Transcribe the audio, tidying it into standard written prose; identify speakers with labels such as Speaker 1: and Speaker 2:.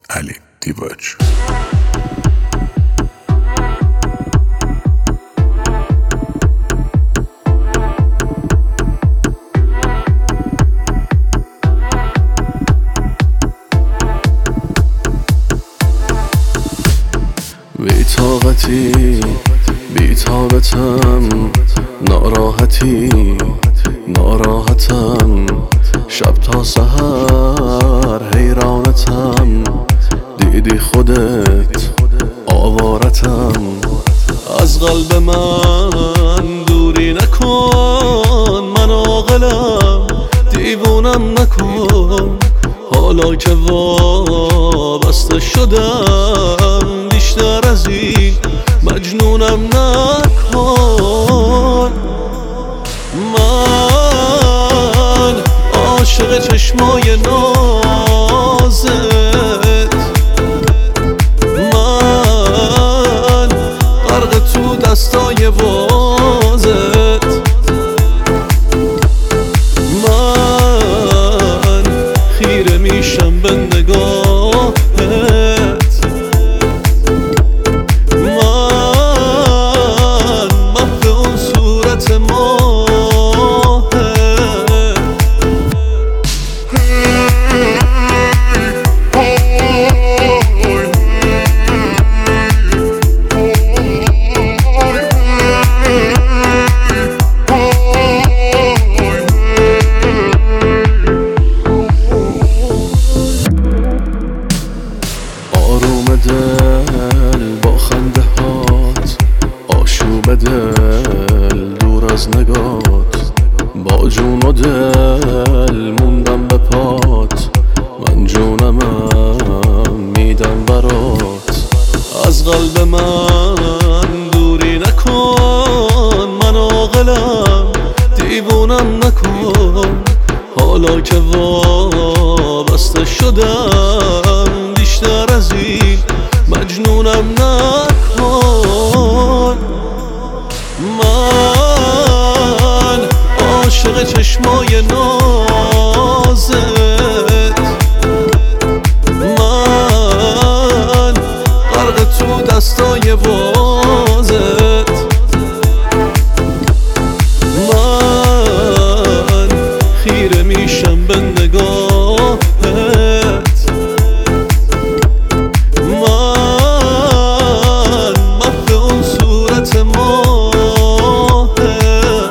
Speaker 1: علی دیواج.
Speaker 2: بی‌طاقتم، ناراحتم، شب تا سحر حیرانتم. دیدی خودت آوارتم، از قلب من دوری نکن. من عاقلم، دیوونم نکن. حالا که وابسته شدم، بیشتر از این مجنونم نکن. من عاشق چشمای نازت، من غرق تو دستای بازت. من خیره میشم به نگاهت، من محو اون صورت ماهت. آروم دل با خنده هات، آشوب دل دور از نگات. با جون و دل موندم به پات، من جونمم میدم برات. از قلب من دوری نکن. من عاقلم، دیوونم نکن. حالا که وابسته شدم، بیشتر از این مجنونم نکن. من عاشق چشمای نازت، من غرق تو دستای